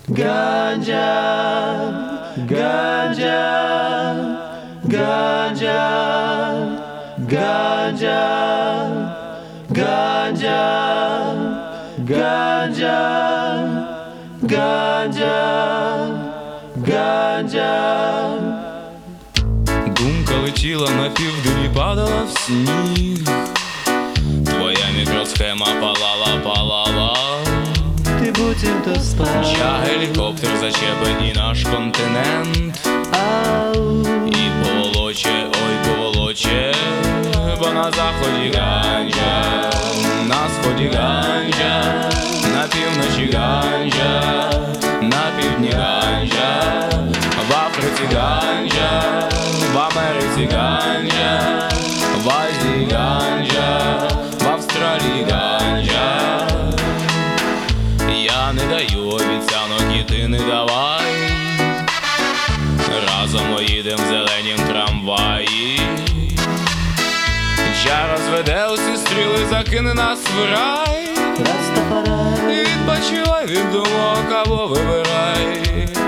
Ganja, ganja, ganja, ganja, ganja, ganja, ganja, ganja. Думка летіла на південь і падала в сніг. Твоя мікросхема палала, палала. Ти буцімто спав. Я гелікоптер зачепить і наш континент. Ау. І поволоче, ой поволоче, бо на заході ганджа, на сході ганджа, на півночі ганджа, на півдні ганджа, в Африці ганджа, в Америці ганджа, в Азії ганджа, в Австралії ганджа. Я не даю обіцянок і ти не давай. Разом поїдем в зеленім трамваї. Джа розведе усі стріли, закине нас в рай. Растафарай. Відпочивай від думок або вибирай.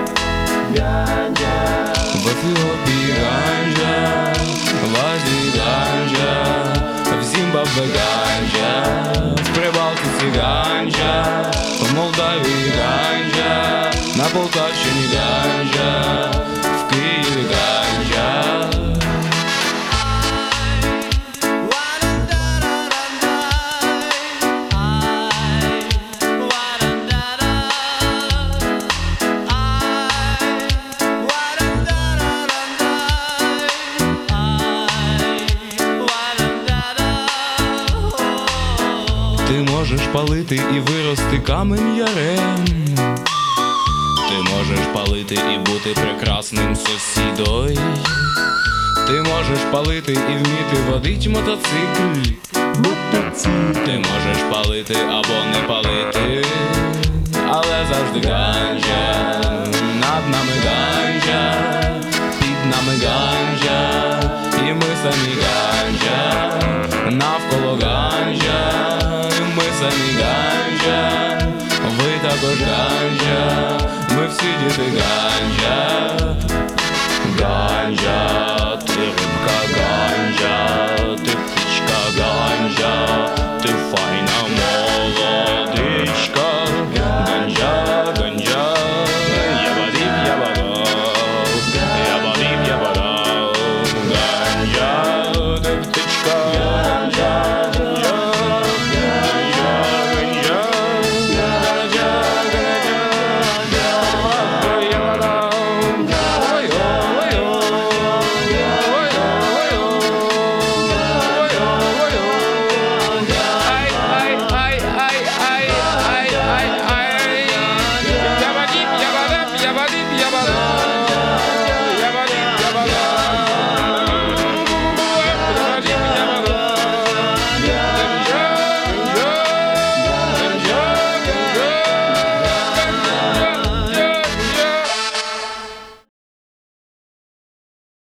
Ганджа. В Ефіопії ганджа, в Азії ганджа, в Зімбабве ганджа, в Прибалтиці ганджа, в Молдавії ганджа, на Полтавщині ганджа, в Києві ганджа. Ти можеш палити і вирости камень ярем. Ти можеш палити і бути прекрасним сусідою. Ти можеш палити і вміти водить мотоцикл. Ти можеш палити або не палити, але завжди ганджа. Над нами ганджа, під нами ганджа, і ми самі ганджа, навколо ганджа. Ми самі ганджа, ви також ганджа, ми всі діти ганджа.